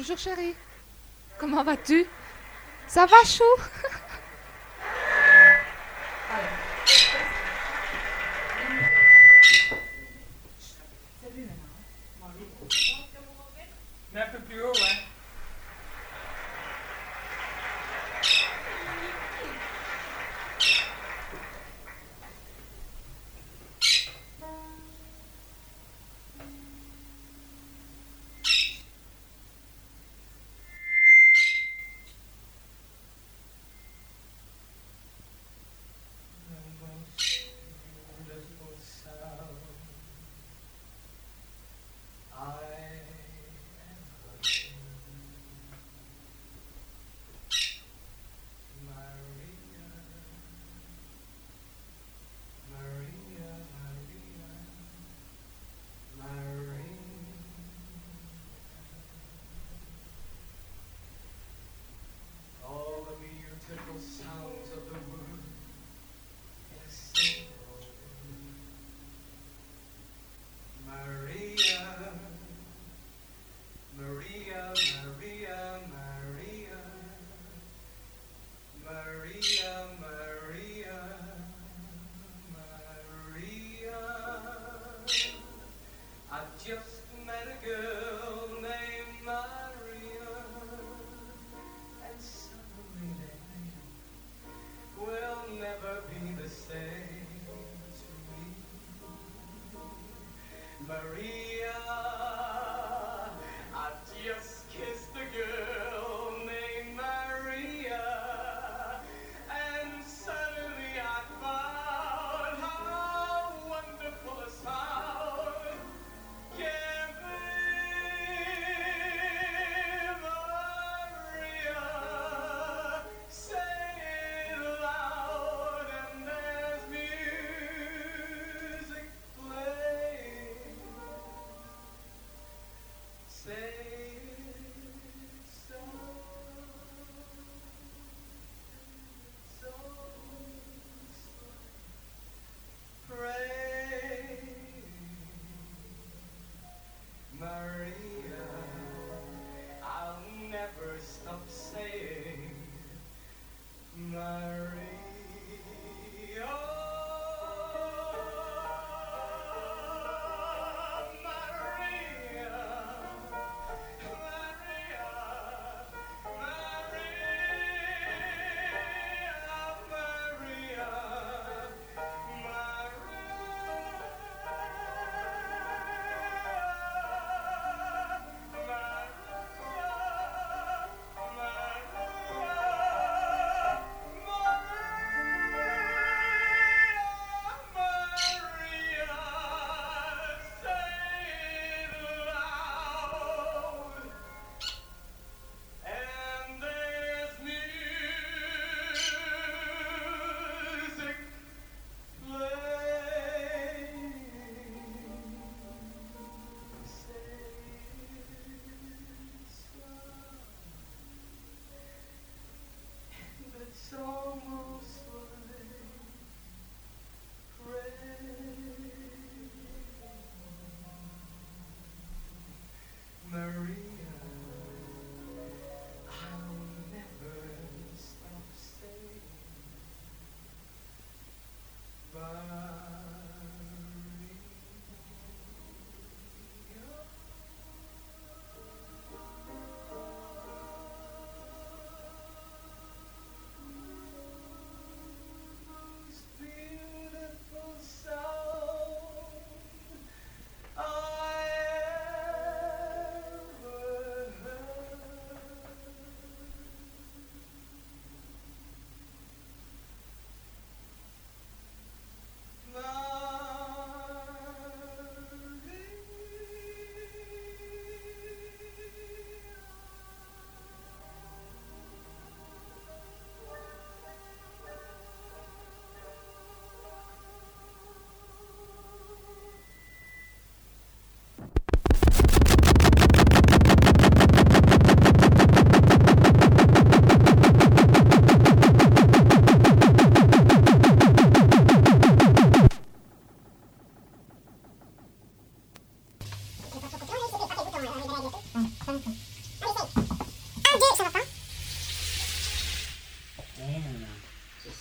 Bonjour chérie. Comment vas-tu? Ça va chou? Mais un peu plus haut, ouais.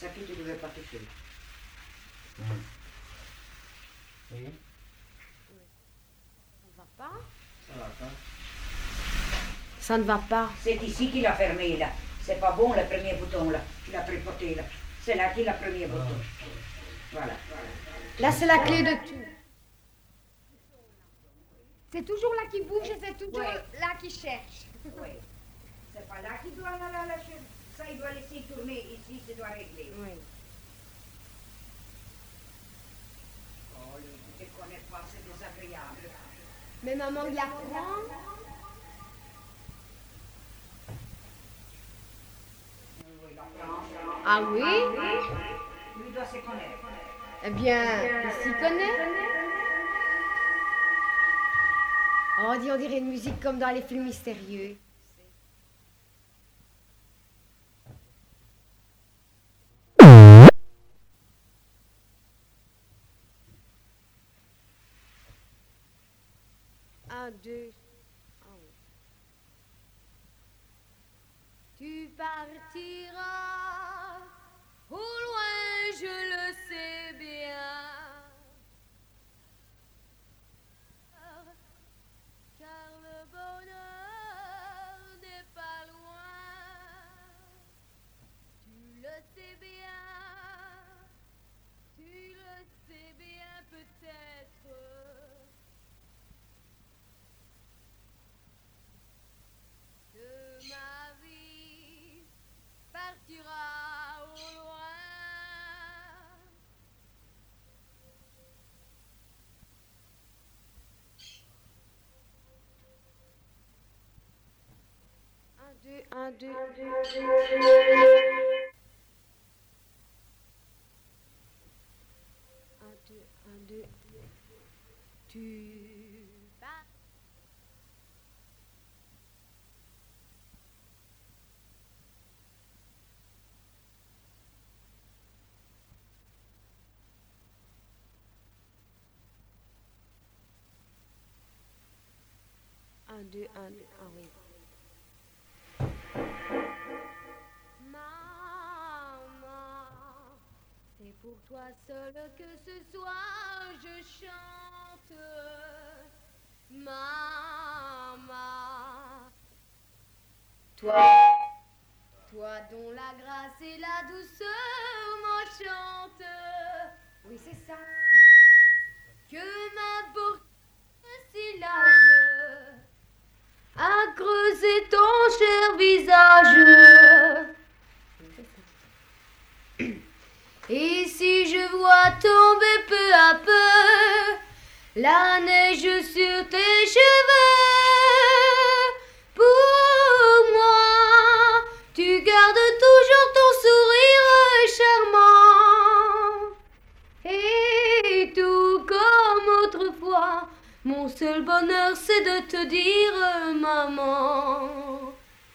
Ça que tu ne devais pas toucher. Oui. Ça ne va pas. Ça va pas. Ça ne va pas. C'est ici qu'il a fermé là. C'est pas bon le premier bouton là. Il a tripoté là. C'est là qu'il a le premier bouton. Voilà. Là, c'est la clé de tout. C'est toujours là qui bouge et c'est toujours Ouais. là qui cherche. Oui. C'est pas là qu'il doit la lâcher. Ça, il doit laisser tourner. Ici, ça doit régler. Oui. Oh, je ne connais pas, c'est désagréable. Mais maman, il apprend. Oui, il apprend. Ah oui? Lui doit se connaître. Eh bien, il s'y connaît. Oh, dis, on dirait une musique comme dans les films mystérieux. Un, deux. Ah oui. Tu partiras au loin, je le sais bien. Car le bonheur n'est pas loin. Tu le sais bien. Tu le sais bien peut-être. Que ma vie partira au loin. Un, deux, un, deux. Un, deux, un, deux. Tu pars. Un, deux, un, deux. Ah oui. Maman, c'est pour toi seule que ce soir je chante. Maman, toi dont la grâce et la douceur m'enchantent. Oui, c'est ça. Que m'importe si l'âge a creusé ton cher visage. Et si je vois tomber peu à peu la neige sur tes cheveux, pour moi, tu gardes toujours ton sourire charmant. Et tout comme autrefois, mon seul bonheur c'est de te dire maman.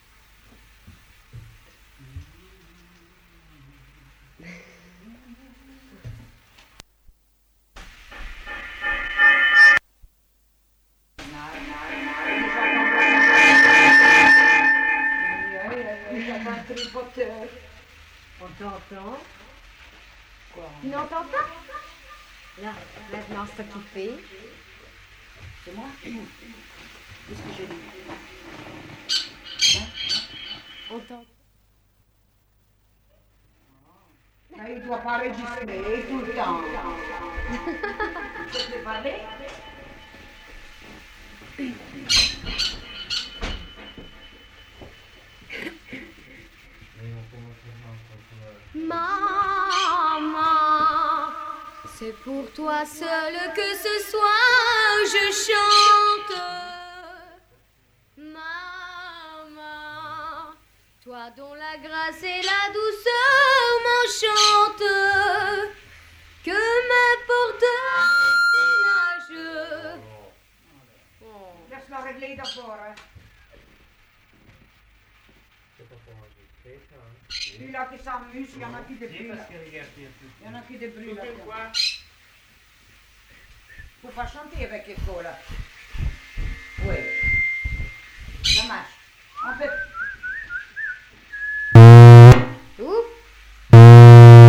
On t'entend. Quoi? Tu n'entends pas? Là, maintenant c'est qui fait. C'est moi? Qu'est-ce que j'ai dit? On t'entend. Mais il ne doit pas enregistrer tout le temps. Tu peux parler? Maman, c'est pour toi seule que ce soir je chante. Maman, toi dont la grâce et la douceur m'enchantent. Que m'importe l'âge. Oh. Laisse-la régler d'abord. Hein. C'est pas pour enregistrer ça. Hein. Celui-là qui s'amuse, il y en a qui C'est débrouillent. parce que regarde, il y a plus. Il y en a qui débrouillent là. C'est quoi? Faut pas chanter avec Echo là. Oui. Ça marche. On peut. Ouh.